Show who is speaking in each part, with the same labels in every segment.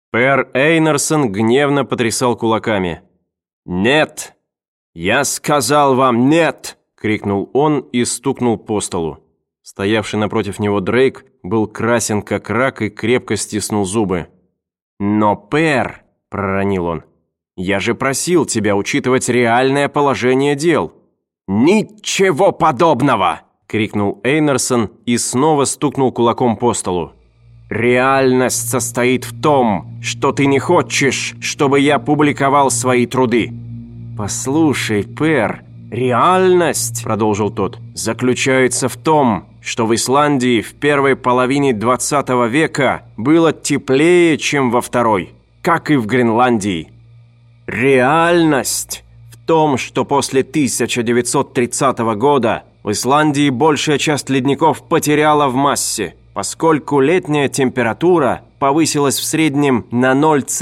Speaker 1: Пэр Эйнарсон гневно потрясал кулаками. «Нет! Я сказал вам нет!» — крикнул он и стукнул по столу. Стоявший напротив него Дрейк был красен как рак и крепко стиснул зубы. «Но, пэр!» — проронил он. «Я же просил тебя учитывать реальное положение дел». «Ничего подобного!» — крикнул Эйнарсон и снова стукнул кулаком по столу. «Реальность состоит в том, что ты не хочешь, чтобы я публиковал свои труды». «Послушай, пэр, реальность, — продолжил тот, — заключается в том, что в Исландии в первой половине 20 века было теплее, чем во второй, как и в Гренландии. Реальность в том, что после 1930 года в Исландии большая часть ледников потеряла в массе, поскольку летняя температура повысилась в среднем на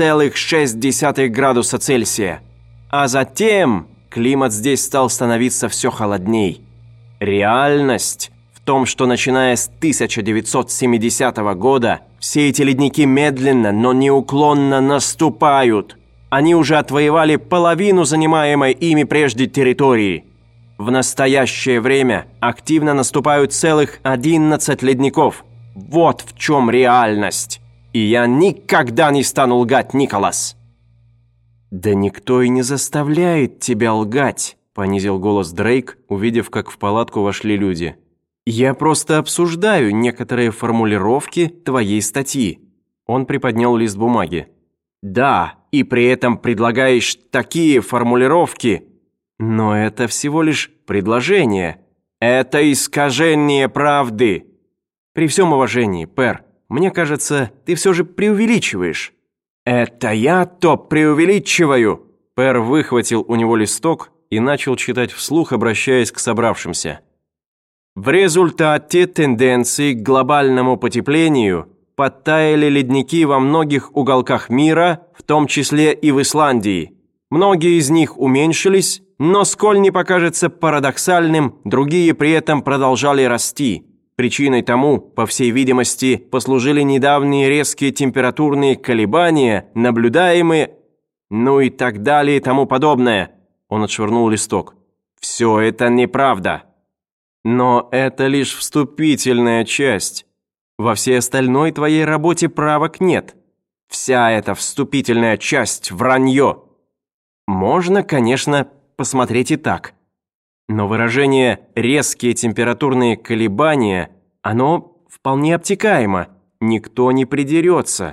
Speaker 1: 0,6 градуса Цельсия. А затем климат здесь стал становиться все холодней. Реальность в том, что начиная с 1970 года все эти ледники медленно, но неуклонно наступают. Они уже отвоевали половину занимаемой ими прежде территории. В настоящее время активно наступают целых 11 ледников. Вот в чем реальность. И я никогда не стану лгать, Николас. «Да никто и не заставляет тебя лгать», — понизил голос Дрейк, увидев, как в палатку вошли люди. «Я просто обсуждаю некоторые формулировки твоей статьи». Он приподнял лист бумаги. «Да, и при этом предлагаешь такие формулировки. Но это всего лишь предложение. Это искажение правды». «При всем уважении, пэр, мне кажется, ты все же преувеличиваешь». «Это я-то преувеличиваю!» Пэр выхватил у него листок и начал читать вслух, обращаясь к собравшимся. «В результате тенденции к глобальному потеплению подтаяли ледники во многих уголках мира, в том числе и в Исландии. Многие из них уменьшились, но, сколь не покажется парадоксальным, другие при этом продолжали расти. Причиной тому, по всей видимости, послужили недавние резкие температурные колебания, наблюдаемые, ну и так далее и тому подобное». Он отшвырнул листок. «Все это неправда». «Но это лишь вступительная часть. Во всей остальной твоей работе правок нет. Вся эта вступительная часть – вранье». Можно, конечно, посмотреть и так. Но выражение «резкие температурные колебания» оно вполне обтекаемо, никто не придерется.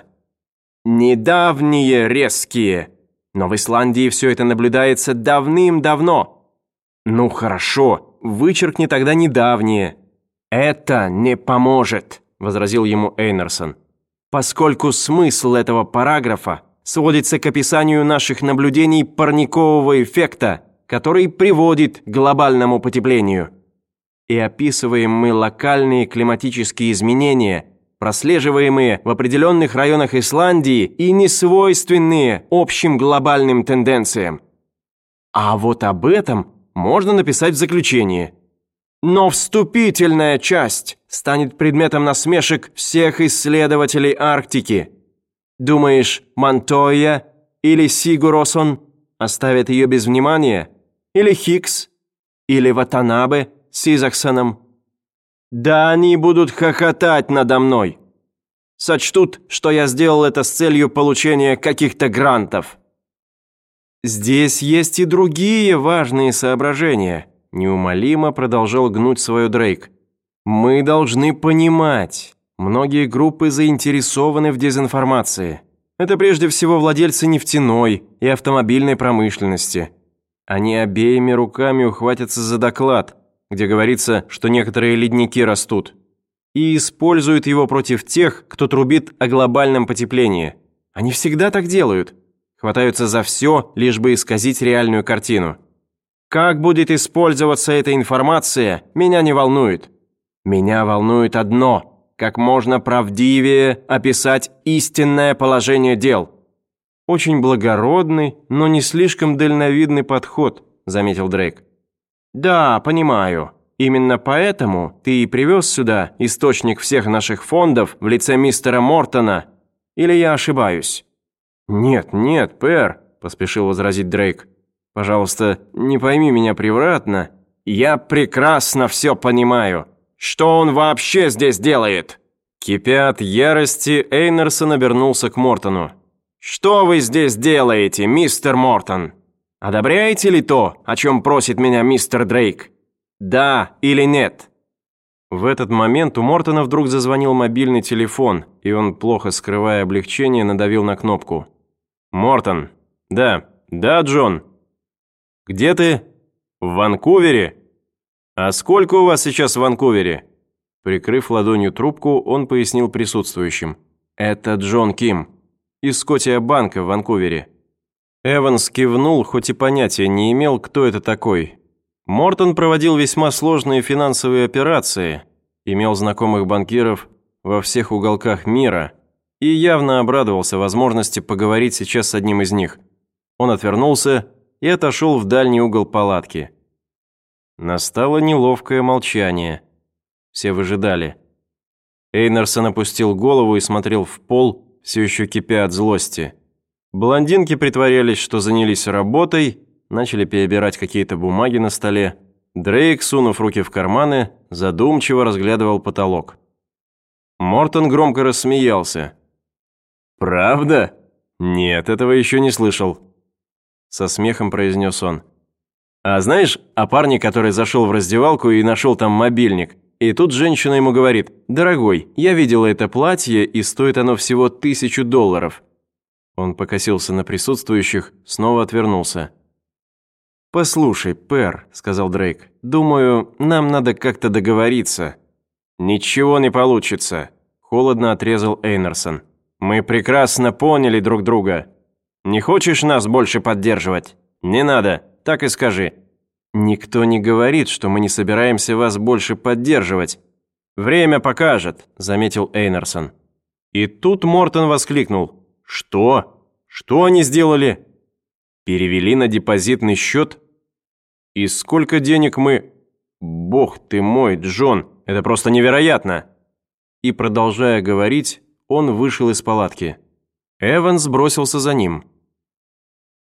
Speaker 1: «Недавние резкие», но в Исландии все это наблюдается давным-давно. «Ну хорошо, вычеркни тогда недавние». «Это не поможет», — возразил ему Эйнарсон, «поскольку смысл этого параграфа сводится к описанию наших наблюдений парникового эффекта, который приводит к глобальному потеплению. И описываем мы локальные климатические изменения, прослеживаемые в определенных районах Исландии и несвойственные общим глобальным тенденциям. А вот об этом можно написать в заключении. Но вступительная часть станет предметом насмешек всех исследователей Арктики. Думаешь, Монтойя или Сигуросон оставят ее без внимания? Или Хикс? Или Ватанабе с Изаксоном? Да они будут хохотать надо мной. Сочтут, что я сделал это с целью получения каких-то грантов. Здесь есть и другие важные соображения, неумолимо продолжал гнуть свое Дрейк. Мы должны понимать, многие группы заинтересованы в дезинформации. Это прежде всего владельцы нефтяной и автомобильной промышленности. Они обеими руками ухватятся за доклад, где говорится, что некоторые ледники растут, и используют его против тех, кто трубит о глобальном потеплении. Они всегда так делают. Хватаются за все, лишь бы исказить реальную картину. Как будет использоваться эта информация, меня не волнует. Меня волнует одно – как можно правдивее описать истинное положение дел. «Очень благородный, но не слишком дальновидный подход», – заметил Дрейк. «Да, понимаю. Именно поэтому ты и привез сюда источник всех наших фондов в лице мистера Мортона. Или я ошибаюсь?» «Нет, нет, Пэр», – поспешил возразить Дрейк. «Пожалуйста, не пойми меня превратно. Я прекрасно все понимаю. Что он вообще здесь делает?» Кипя от ярости, Эйнерсон обернулся к Мортону. «Что вы здесь делаете, мистер Мортон? Одобряете ли то, о чем просит меня мистер Дрейк? Да или нет?» В этот момент у Мортона вдруг зазвонил мобильный телефон, и он, плохо скрывая облегчение, надавил на кнопку. «Мортон. Да, Джон. Где ты? В Ванкувере? А сколько у вас сейчас в Ванкувере?» Прикрыв ладонью трубку, он пояснил присутствующим. «Это Джон Ким. Из Скотия-банка в Ванкувере». Эванс кивнул, хоть и понятия не имел, кто это такой. Мортон проводил весьма сложные финансовые операции, имел знакомых банкиров во всех уголках мира и явно обрадовался возможности поговорить сейчас с одним из них. Он отвернулся и отошел в дальний угол палатки. Настало неловкое молчание. Все выжидали. Эйнерсон опустил голову и смотрел в пол, все еще кипя от злости. Блондинки притворялись, что занялись работой, начали перебирать какие-то бумаги на столе. Дрейк, сунув руки в карманы, задумчиво разглядывал потолок. Мортон громко рассмеялся. «Правда? Нет, этого еще не слышал», – со смехом произнес он. «А знаешь о парне, который зашел в раздевалку и нашел там мобильник? И тут женщина ему говорит: «Дорогой, я видела это платье, и стоит оно всего $1000». Он покосился на присутствующих, снова отвернулся. «Послушай, Пэр», – сказал Дрейк, – «думаю, нам надо как-то договориться». «Ничего не получится», – холодно отрезал Эйнерсон. «Мы прекрасно поняли друг друга. Не хочешь нас больше поддерживать? Не надо, так и скажи». «Никто не говорит, что мы не собираемся вас больше поддерживать». «Время покажет», – заметил Эйнерсон. И тут Мортон воскликнул. «Что? Что они сделали?» «Перевели на депозитный счет? И сколько денег мы...» «Бог ты мой, Джон, это просто невероятно!» И, продолжая говорить, он вышел из палатки. Эванс бросился за ним.